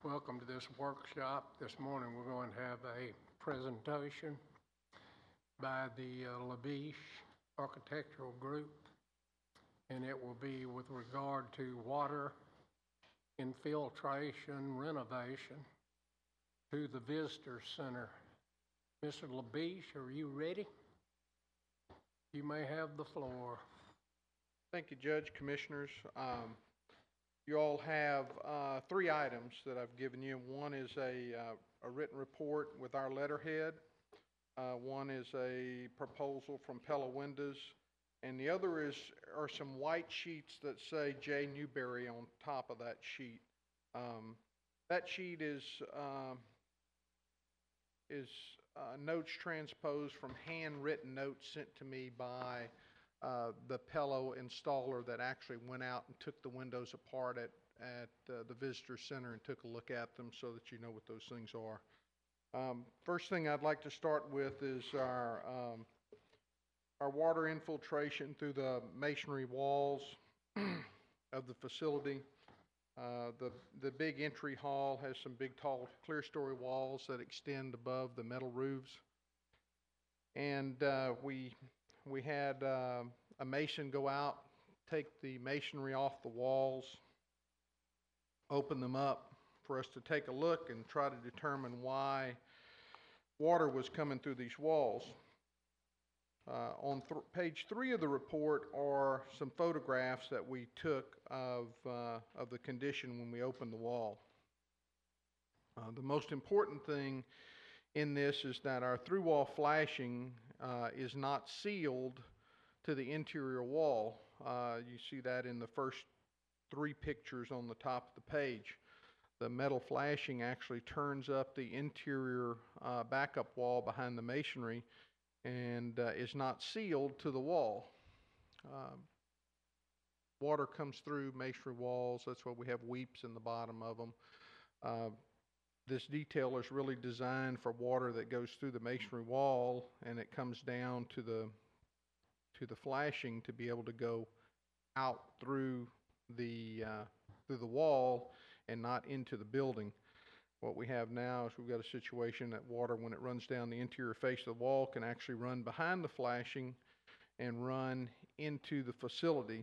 welcome to this workshop. This morning we're going to have a presentation by the Labiche Architectural Group, and it will be with regard to water infiltration renovation to the Visitor Center. Mr. Labiche, are you ready? You may have the floor. Thank you, Judge, Commissioners. You all have three items that I've given you. One is a written report with our letterhead. One is a proposal from Pella Windows, and the other are some white sheets that say J. Newberry on top of that sheet. That sheet is notes transposed from handwritten notes sent to me by the Pella installer that actually went out and took the windows apart at the Visitor Center and took a look at them so that you know what those things are. First thing I'd like to start with is our water infiltration through the masonry walls of the facility. The big entry hall has some big tall clear story walls that extend above the metal roofs, and we had a mason go out, take the masonry off the walls, open them up for us to take a look and try to determine why water was coming through these walls. On page 3 of the report are some photographs that we took of the condition when we opened the wall. The most important thing in this is that our through-wall flashing is not sealed to the interior wall. You see that in the first 3 pictures on the top of the page. The metal flashing actually turns up the interior backup wall behind the masonry and is not sealed to the wall. Water comes through masonry walls. That's why we have weeps in the bottom of them. This detail is really designed for water that goes through the masonry wall and it comes down to the flashing to be able to go out through the wall and not into the building. What we have now is we've got a situation that water, when it runs down the interior face of the wall, can actually run behind the flashing and run into the facility.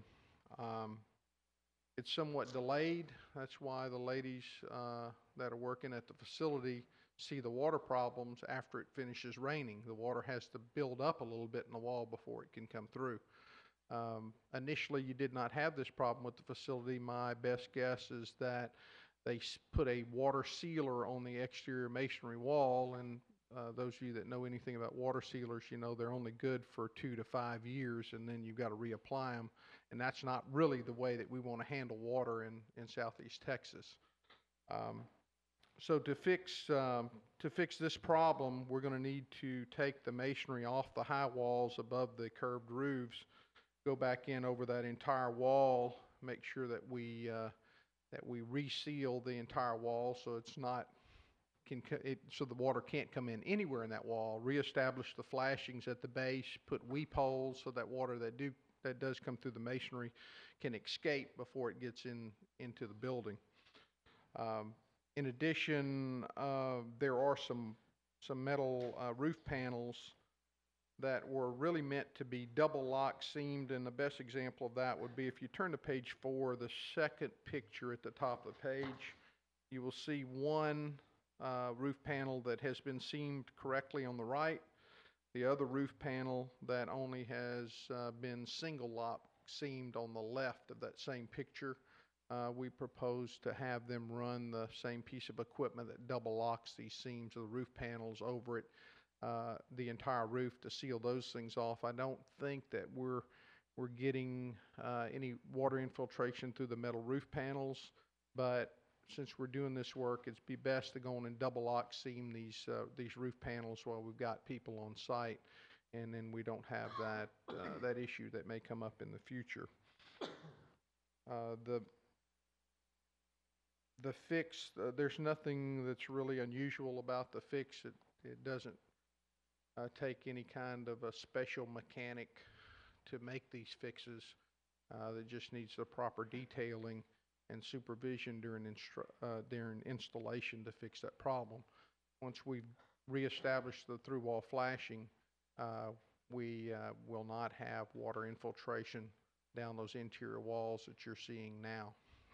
It's somewhat delayed. That's why the ladies that are working at the facility see the water problems after it finishes raining. The water has to build up a little bit in the wall before it can come through. Initially, you did not have this problem with the facility. My best guess is that they put a water sealer on the exterior masonry wall, and those of you that know anything about water sealers, you know they're only good for 2 to 5 years, and then you've got to reapply them, and that's not really the way that we want to handle water in Southeast Texas. So to fix this problem, we're going to need to take the masonry off the high walls above the curved roofs, go back in over that entire wall, make sure that we reseal the entire wall so it's not so the water can't come in anywhere in that wall. Reestablish the flashings at the base, put weep holes so that water that does come through the masonry can escape before it gets into the building. In addition, there are some metal roof panels that were really meant to be double lock seamed, and the best example of that would be if you turn to page 4, the second picture at the top of the page, you will see one roof panel that has been seamed correctly on the right, the other roof panel that only has been single lock seamed on the left of that same picture. We propose to have them run the same piece of equipment that double locks these seams of the roof panels over it, the entire roof, to seal those things off. I don't think that we're getting any water infiltration through the metal roof panels, but since we're doing this work, it'd be best to go in and double lock seam these roof panels while we've got people on site, and then we don't have that issue that may come up in the future. The fix, there's nothing that's really unusual about the fix. It doesn't take any kind of a special mechanic to make these fixes. That just needs the proper detailing and supervision during installation to fix that problem. Once we reestablish the through wall flashing, we will not have water infiltration down those interior walls that you're seeing now.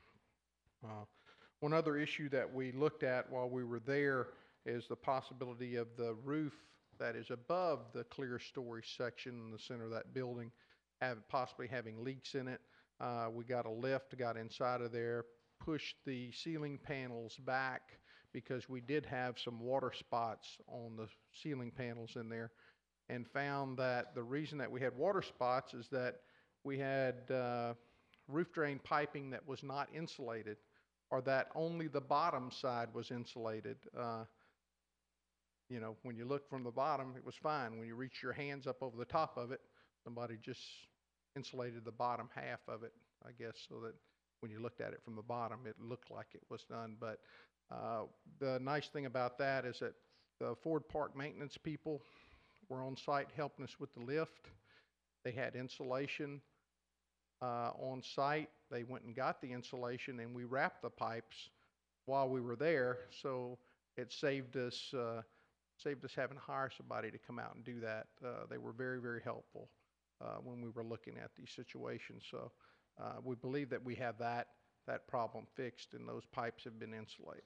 One other issue that we looked at while we were there is the possibility of the roof that is above the clear story section in the center of that building possibly having leaks in it. We got a lift, got inside of there, pushed the ceiling panels back because we did have some water spots on the ceiling panels in there, and found that the reason that we had water spots is that we had roof drain piping that was not insulated, or that only the bottom side was insulated. You know, when you look from the bottom, it was fine. When you reach your hands up over the top of it, somebody just insulated the bottom half of it, I guess, so that when you looked at it from the bottom, it looked like it was done. But the nice thing about that is that the Ford Park maintenance people were on site helping us with the lift. They had insulation on site. They went and got the insulation, and we wrapped the pipes while we were there, so it saved us having to hire somebody to come out and do that. They were very, very helpful when we were looking at these situations. So we believe that we have that problem fixed, and those pipes have been insulated.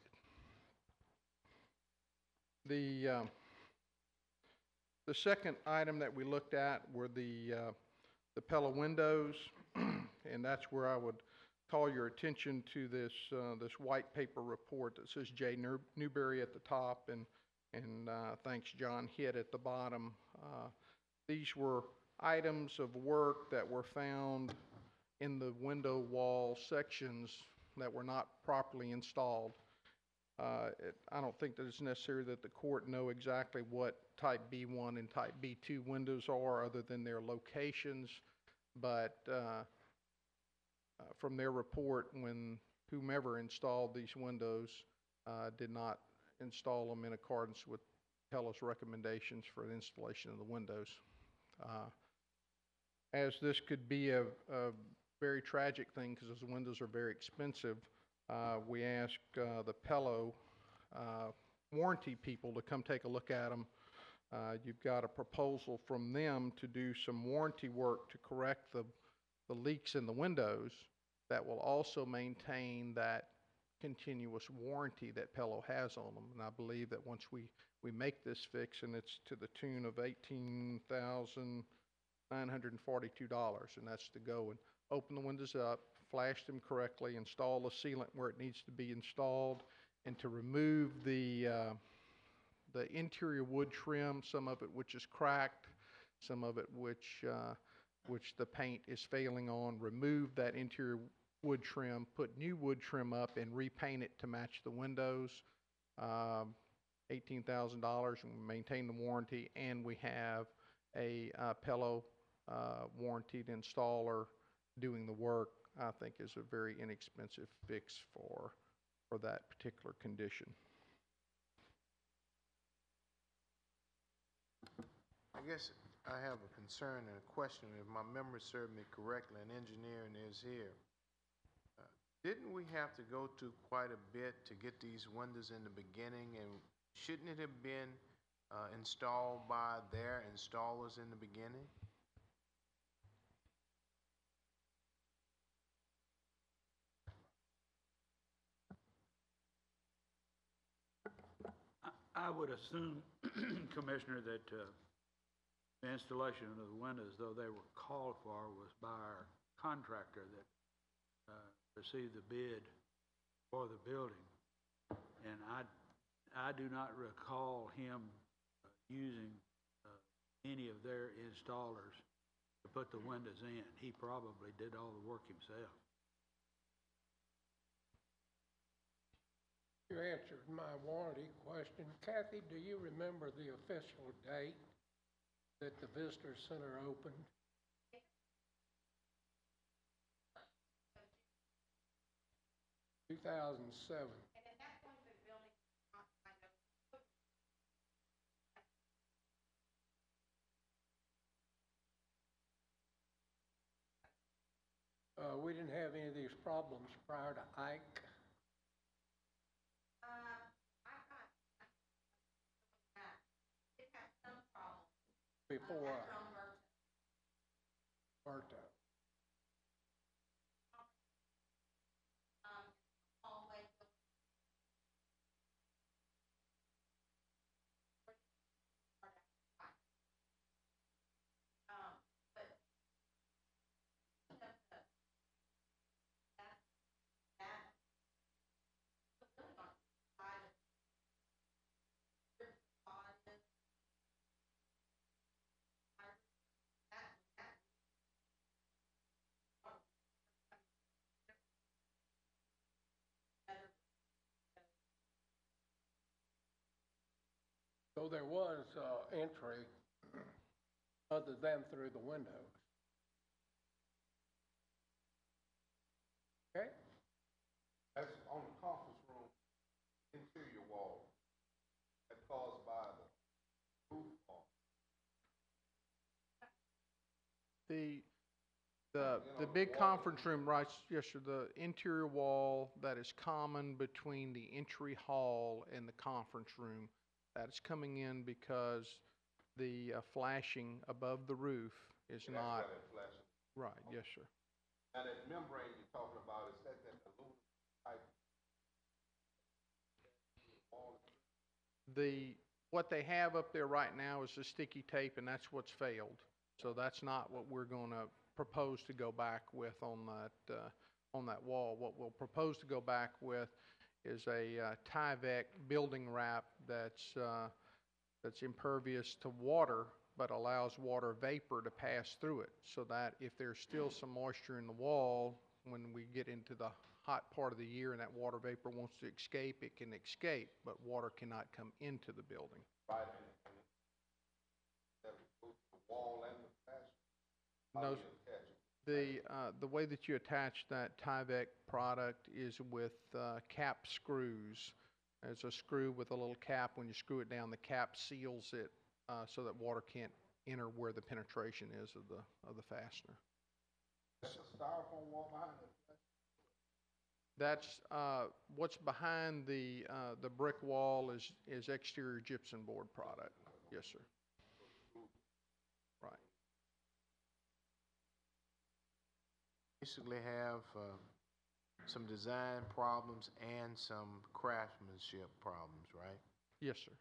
The second item that we looked at were the Pella windows, and that's where I would call your attention to this white paper report that says J. Newberry at the top, and thanks John Hitt at the bottom. These were items of work that were found in the window wall sections that were not properly installed. I don't think that it's necessary that the court know exactly what type B1 and type B2 windows are other than their locations, but from their report, when whomever installed these windows did not install them in accordance with Pella's recommendations for the installation of the windows. As this could be a very tragic thing because those windows are very expensive, we asked the Pella warranty people to come take a look at them. You've got a proposal from them to do some warranty work to correct the leaks in the windows that will also maintain that continuous warranty that Pella has on them. And I believe that once we make this fix, and it's to the tune of $18,942, and that's to go and open the windows up, flash them correctly, install the sealant where it needs to be installed, and to remove the interior wood trim, some of it which is cracked, some of it which the paint is failing on, remove that interior wood trim, put new wood trim up, and repaint it to match the windows. $18,000, and maintain the warranty, and we have a Pella warranted installer doing the work. I think is a very inexpensive fix for that particular condition. I guess I have a concern and a question. If my memory serves me correctly, and engineering is here, didn't we have to go to quite a bit to get these windows in the beginning, and shouldn't it have been installed by their installers in the beginning? I would assume, Commissioner, that the installation of the windows, though they were called for, was by our contractor that received the bid for the building. And I do not recall him using any of their installers to put the windows in. He probably did all the work himself. You answered my warranty question. Kathy, do you remember the official date that the Visitor Center opened? $2007. And at that point, the building was not kind of We didn't have any of these problems prior to Ike. It had some problems. Before After on Berto. hallway. But So there was, entry other than through the windows. Okay? That's on the conference room, interior wall. That's caused by the roof fall. The big conference room, right, yes, sir, the interior wall that is common between the entry hall and the conference room, that's coming in because the flashing above the roof is not. That's why that flashing. Right, yes, sir. Now that membrane you're talking about, is that aluminum type? What they have up there right now is the sticky tape, and that's what's failed. So that's not what we're gonna propose to go back with on that wall. What we'll propose to go back with is a Tyvek building wrap that's impervious to water, but allows water vapor to pass through it, so that if there's still some moisture in the wall, when we get into the hot part of the year and that water vapor wants to escape, it can escape, but water cannot come into the building. Right, and that would go to the wall and the fashion? No, the way that you attach that Tyvek product is with cap screws. There's a screw with a little cap. When you screw it down, the cap seals it so that water can't enter where the penetration is of the fastener. That's a styrofoam wall behind it. That's what's behind the brick wall is exterior gypsum board product. Yes, sir. Right. Basically have some design problems and some craftsmanship problems, right? Yes, sir.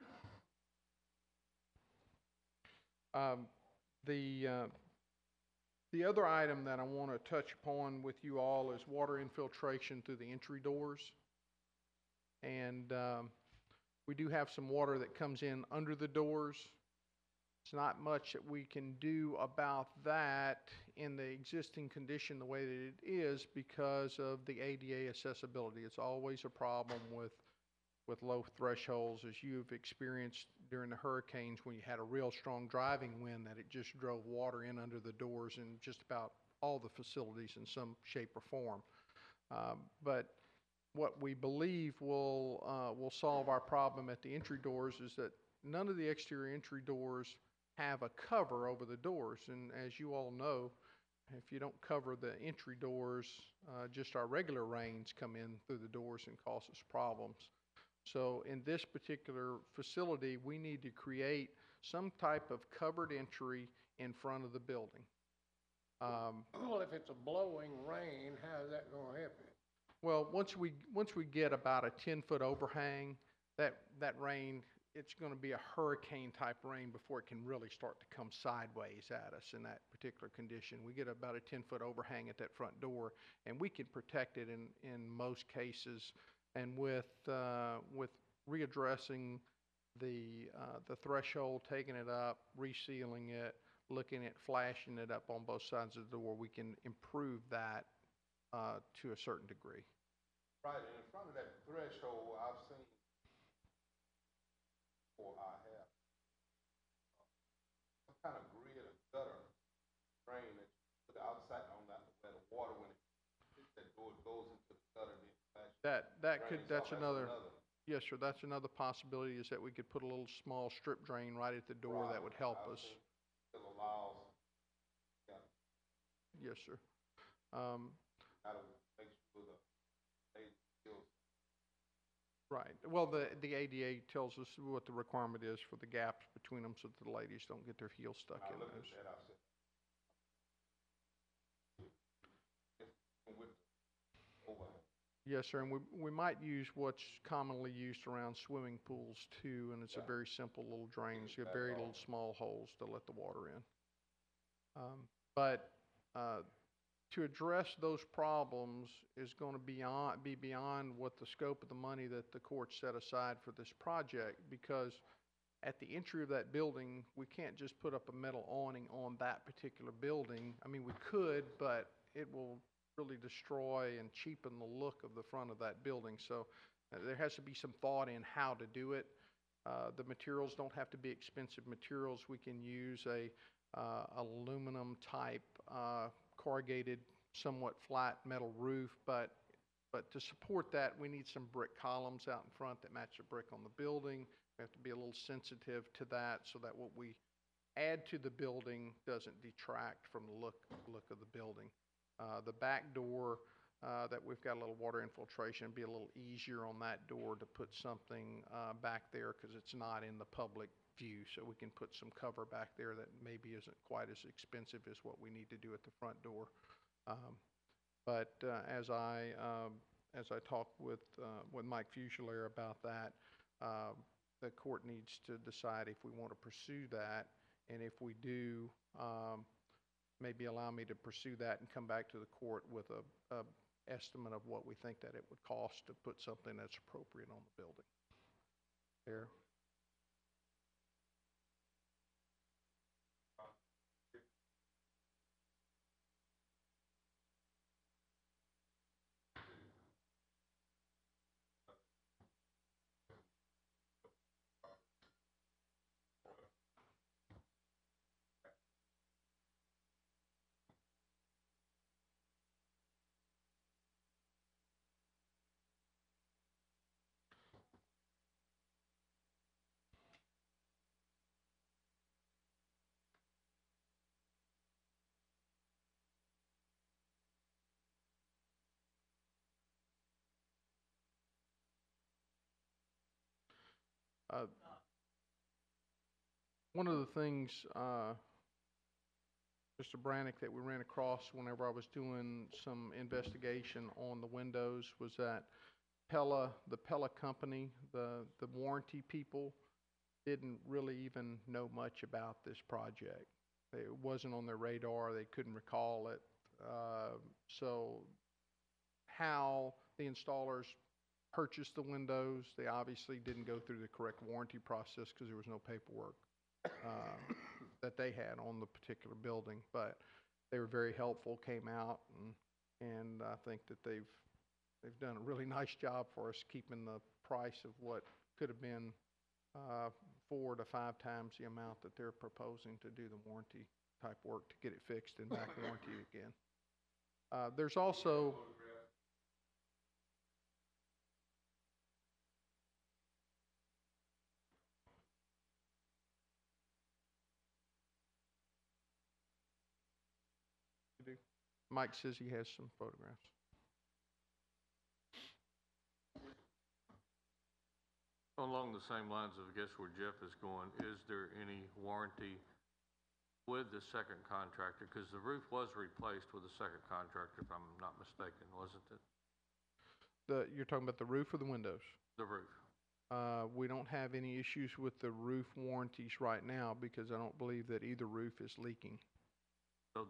The other item that I want to touch upon with you all is water infiltration through the entry doors. And we do have some water that comes in under the doors. It's not much that we can do about that in the existing condition the way that it is because of the ADA accessibility. It's always a problem with low thresholds, as you've experienced during the hurricanes when you had a real strong driving wind, that it just drove water in under the doors in just about all the facilities in some shape or form. But what we believe will solve our problem at the entry doors is that none of the exterior entry doors have a cover over the doors. And as you all know, if you don't cover the entry doors, just our regular rains come in through the doors and cause us problems. So in this particular facility, we need to create some type of covered entry in front of the building. Well, if it's a blowing rain, how's that gonna help you? Well, once we get about a 10-foot overhang, that rain, it's going to be a hurricane type rain before it can really start to come sideways at us in that particular condition. We get about a 10-foot overhang at that front door, and we can protect it in most cases. And with readdressing the threshold, taking it up, resealing it, looking at flashing it up on both sides of the door, we can improve that to a certain degree. Right, and in front of that threshold, I've seen, or I have, some kind of grid or gutter drain that you put outside on that, where the water, when it hits that door, it goes into the gutter. That's another, yes, sir, that's another possibility, is that we could put a little small strip drain right at the door. Right. That would help us. It allows, yeah. Yes, sir. Right. Well, the ADA tells us what the requirement is for the gaps between them so that the ladies don't get their heels stuck in those. Yes, sir, and we might use what's commonly used around swimming pools too, and it's a very simple little drain. It's got very little small holes to let the water in. But to address those problems is going to be beyond what the scope of the money that the court set aside for this project, because at the entry of that building, we can't just put up a metal awning on that particular building. I mean, we could, but it will really destroy and cheapen the look of the front of that building. So there has to be some thought in how to do it. The materials don't have to be expensive materials. We can use a aluminum type corrugated, somewhat flat metal roof, but to support that, we need some brick columns out in front that match the brick on the building. We have to be a little sensitive to that so that what we add to the building doesn't detract from the look of the building. The back door that we've got a little water infiltration, it'd be a little easier on that door to put something back there because it's not in the public view. So we can put some cover back there that maybe isn't quite as expensive as what we need to do at the front door. But as I talked with Mike Fusilier about that, the court needs to decide if we want to pursue that, and if we do, maybe allow me to pursue that and come back to the court with a estimate of what we think that it would cost to put something that's appropriate on the building. There. One of the things, Mr. Brannick, that we ran across whenever I was doing some investigation on the windows was that the Pella company, the warranty people, didn't really even know much about this project. It wasn't on their radar. They couldn't recall it. So how the installers purchased the windows, they obviously didn't go through the correct warranty process because there was no paperwork that they had on the particular building. But they were very helpful, came out, and I think that they've done a really nice job for us, keeping the price of what could have been 4 to 5 times the amount that they're proposing to do the warranty type work to get it fixed and back warranty again. There's also Mike says he has some photographs. Along the same lines of, I guess, where Jeff is going, is there any warranty with the second contractor? Because the roof was replaced with a second contractor, if I'm not mistaken, wasn't it? You're talking about the roof or the windows? The roof. We don't have any issues with the roof warranties right now because I don't believe that either roof is leaking. So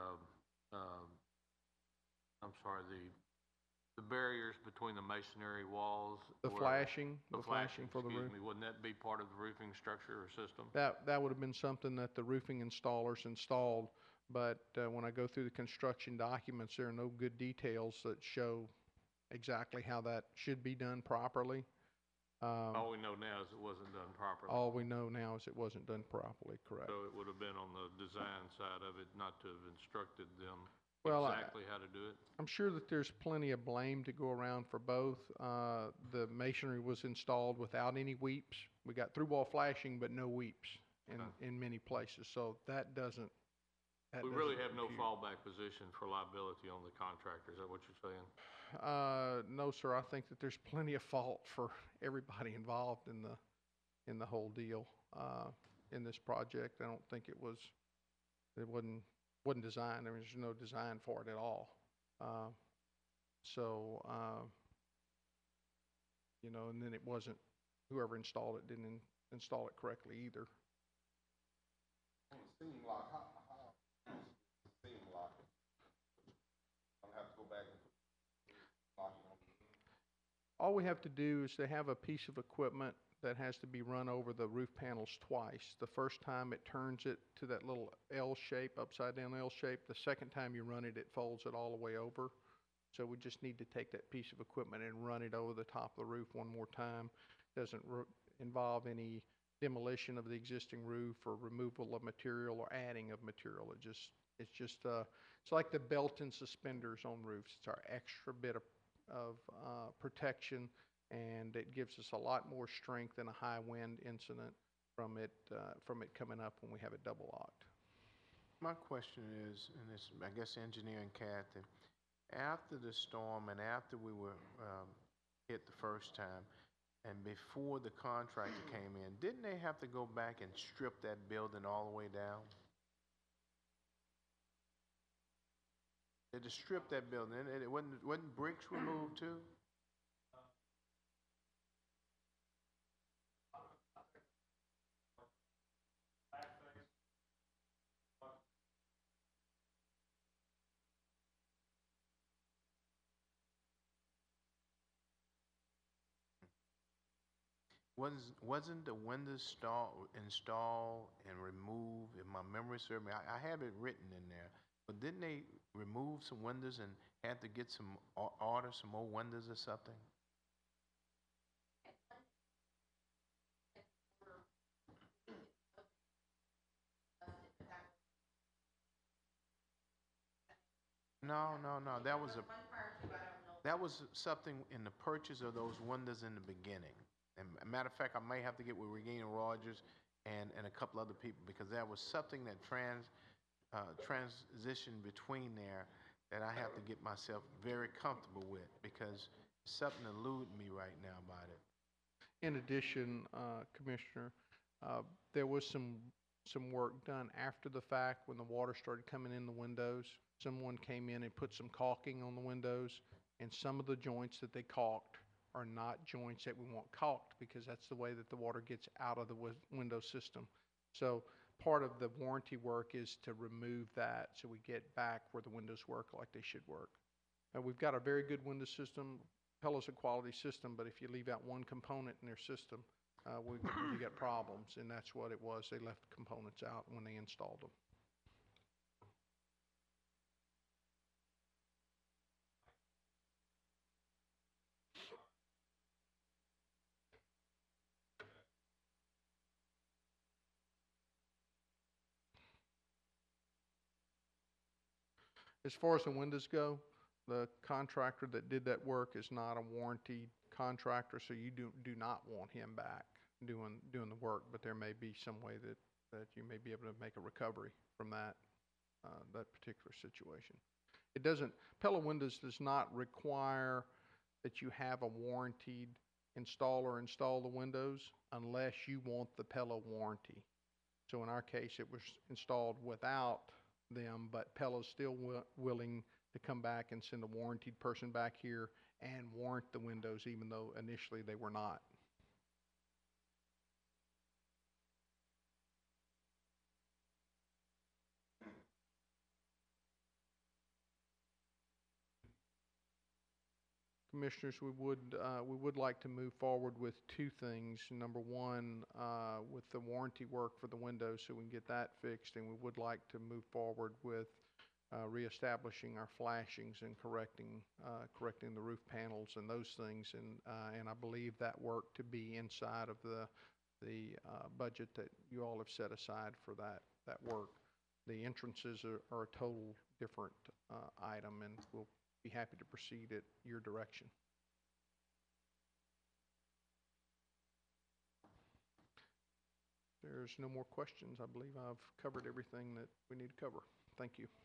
the barriers between the masonry walls. The flashing for the roof. Excuse me, wouldn't that be part of the roofing structure or system? That would have been something that the roofing installers installed, but when I go through the construction documents, there are no good details that show exactly how that should be done properly. All we know now is it wasn't done properly. All we know now is it wasn't done properly, correct. So it would have been on the design side of it, not to have instructed them exactly how to do it? I'm sure that there's plenty of blame to go around for both. The masonry was installed without any weeps. We got through wall flashing, but no weeps in many places. So that doesn't We really have no fallback position for liability on the contractor, is that what you're saying? No, sir, I think that there's plenty of fault for everybody involved in the whole deal, in this project. I don't think it wasn't designed, there was no design for it at all. You know, and then it wasn't, whoever installed it didn't install it correctly either. All we have to do is to have a piece of equipment that has to be run over the roof panels twice. The first time it turns it to that little L shape, upside down L shape. The second time you run it, it folds it all the way over. So we just need to take that piece of equipment and run it over the top of the roof one more time. Doesn't involve any demolition of the existing roof or removal of material or adding of material. It's like the belt and suspenders on roofs. It's our extra bit of protection, and it gives us a lot more strength in a high wind incident from it coming up when we have it double locked. My question is, and this, I guess, engineering Kathy, after the storm and after we were hit the first time, and before the contractor came in, didn't they have to go back and strip that building all the way down? They had to strip that building, and it wasn't bricks removed too? Wasn't the windows installed and removed, if my memory serves me? I have it written in there, but didn't they remove some windows and had to get some, order some more windows or something? No. That was something in the purchase of those windows in the beginning. And a matter of fact, I may have to get with Regina Rogers and a couple other people, because that was something that transitioned between there that I have to get myself very comfortable with, because something eluded me right now about it. In addition, Commissioner, there was some work done after the fact when the water started coming in the windows. Someone came in and put some caulking on the windows, and some of the joints that they caulked are not joints that we want caulked, because that's the way that the water gets out of the window system. So part of the warranty work is to remove that so we get back where the windows work like they should work. We've got a very good window system. Pella's a quality system, but if you leave out one component in their system, we get problems, and that's what it was. They left components out when they installed them. As far as the windows go, the contractor that did that work is not a warranty contractor, so you do not want him back doing the work, but there may be some way that you may be able to make a recovery from that particular situation. Pella Windows does not require that you have a warranted installer install the windows unless you want the Pella warranty. So in our case, it was installed without them, but Pella's still willing to come back and send a warranted person back here and warrant the windows, even though initially they were not. Commissioners, we would like to move forward with two things. Number one, with the warranty work for the windows, so we can get that fixed, and we would like to move forward with reestablishing our flashings and correcting the roof panels and those things. And I believe that work to be inside of the budget that you all have set aside for that work. The entrances are a total different item, and we'll be happy to proceed at your direction. There's no more questions. I believe I've covered everything that we need to cover. Thank you.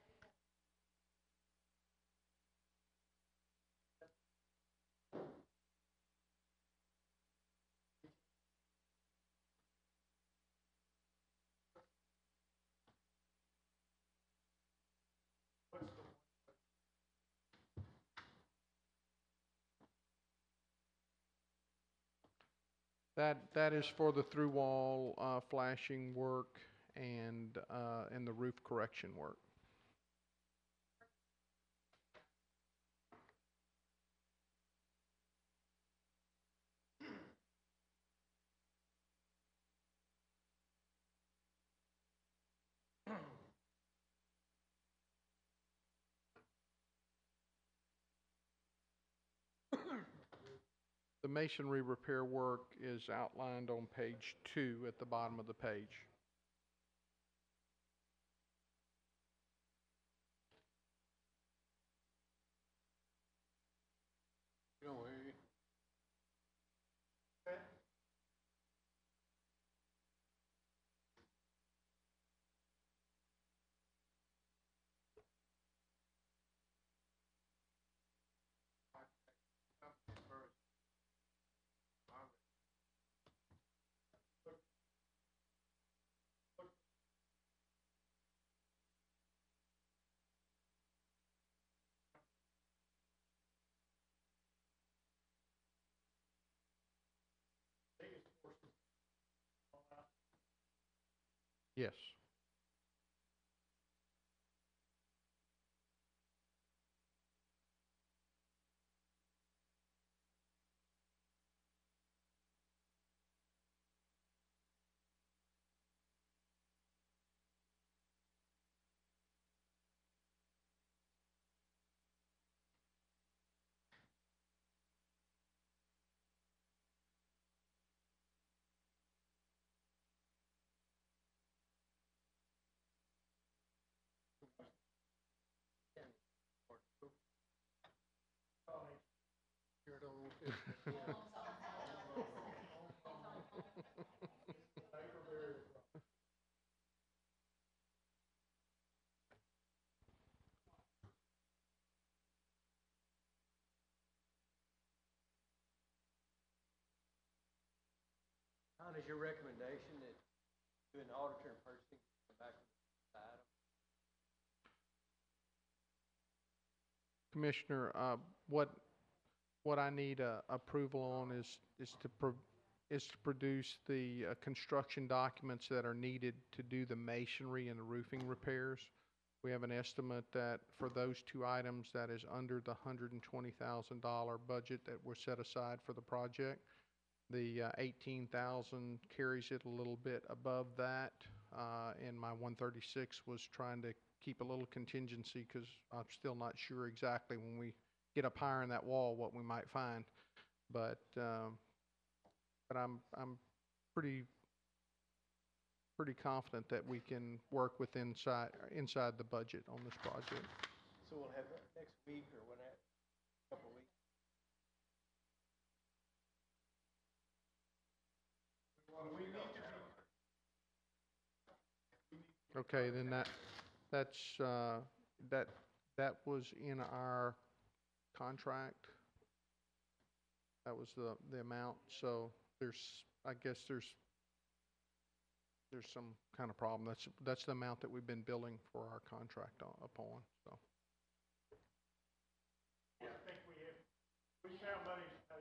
That is for the through wall flashing work and the roof correction work. The masonry repair work is outlined on page 2 at the bottom of the page. You don't hear you. Yes. Here, don't- John, is your recommendation that doing auditor and purchasing, come back with the item? Commissioner, what I need approval on is to produce the construction documents that are needed to do the masonry and the roofing repairs. We have an estimate that for those two items that is under the $120,000 budget that was set aside for the project. The 18,000 carries it a little bit above that, and my 136 was trying to keep a little contingency because I'm still not sure exactly when we get up higher in that wall what we might find. But I'm pretty confident that we can work within inside the budget on this project. So we'll have it next week or whenever, couple of weeks. Okay, then that was in our contract. That was the amount, so I guess there's some kind of problem. That's the amount that we've been billing for our contract upon, so. Yeah, I think we found money to pay.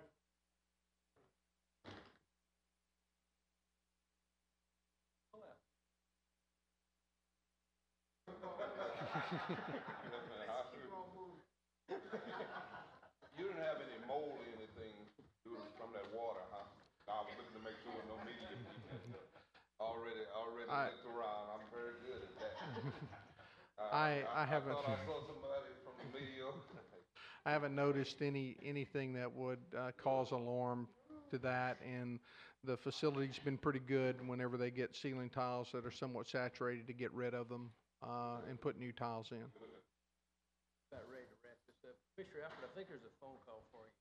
You didn't have any mold or anything from that water, huh? I was looking to make sure no media people already looked around. I'm very good at that. I haven't. I thought I saw somebody from the media. I haven't noticed anything that would cause alarm to that, and the facility's been pretty good whenever they get ceiling tiles that are somewhat saturated to get rid of them and put new tiles in. About ready to wrap this up. Commissioner Alford, I think there's a phone call for you.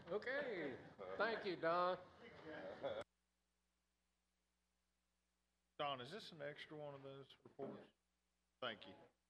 Okay, thank you, Don. Don, is this an extra one of those reports? Thank you.